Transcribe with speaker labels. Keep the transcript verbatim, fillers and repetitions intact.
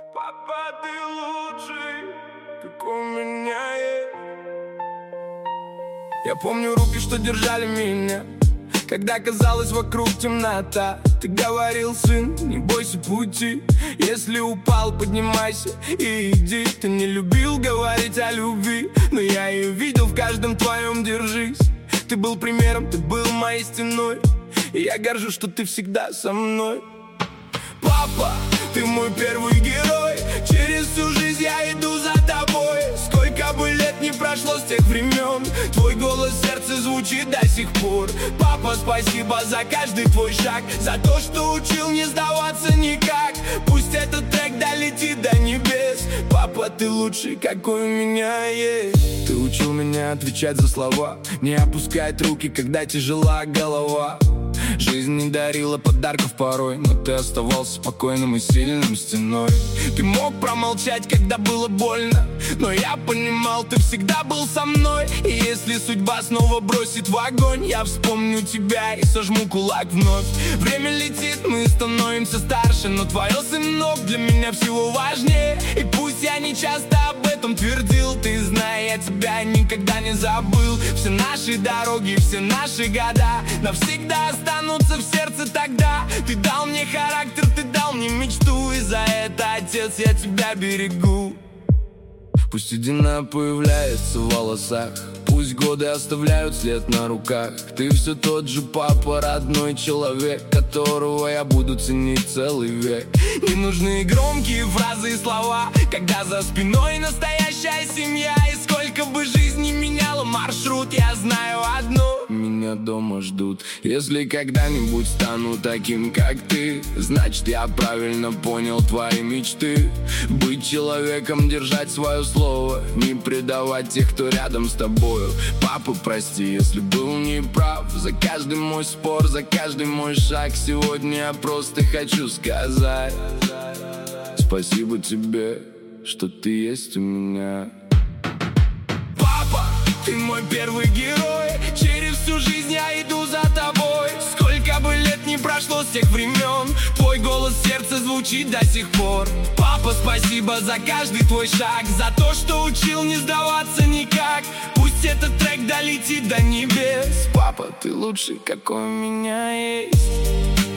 Speaker 1: Папа, ты лучший, какой у меня есть. Я помню руки, что держали меня, когда казалось вокруг темнота. Ты говорил: сын, не бойся пути, если упал, поднимайся и иди. Ты не любил говорить о любви, но я ее видел в каждом твоем держись. Ты был примером, ты был моей стеной, и я горжусь, что ты всегда со мной. Папа, ты мой первый герой, через всю жизнь я иду за тобой. Сколько бы лет не прошло с тех времен, твой голос в сердце звучит до сих пор. Папа, спасибо за каждый твой шаг, за то, что учил не сдаваться никак. Пусть этот трек долетит до небес. Папа, ты лучший, какой у меня есть. Ты учил меня отвечать за слова, не опускать руки, когда тяжела голова. Жизнь не дарила подарков порой, но ты оставался спокойным и сильным стеной. Ты мог промолчать, когда было больно, но я понимал, ты всегда был со мной. И если судьба снова бросит в огонь, я вспомню тебя и сожму кулак вновь. Время летит, мы становимся старше, но твое сынок для меня всего важнее. И пусть я не часто об этом твердил, ты знай, я тебя никогда не забыл. Все наши дороги, все наши года навсегда останутся в сердце тогда. Ты дал мне характер, ты дал мне мечту, и за это, отец, я тебя берегу. Пусть седина появляется в волосах, пусть годы оставляют след на руках. Ты все тот же папа, родной человек, которого я буду ценить целый век. Не нужны громкие фразы и слова, когда за спиной настоящая семья. И сколько бы жизнь ни меняла маршрут, я знаю одно: меня дома ждут. Если когда-нибудь стану таким, как ты, значит, я правильно понял твои мечты. Быть человеком, держать свое слово, не предавать тех, кто рядом с тобою. Папа, прости, если был неправ, за каждый мой спор, за каждый мой шаг. Сегодня я просто хочу сказать спасибо тебе, что ты есть у меня. Папа, ты мой первый герой, через всю жизнь я иду за тобой. Сколько бы лет не прошло с тех времен, твой голос в сердце звучит до сих пор. Папа, спасибо за каждый твой шаг, за то, что учил не сдаваться никак. Пусть этот трек долетит до небес. Папа, ты лучший, какой у меня есть.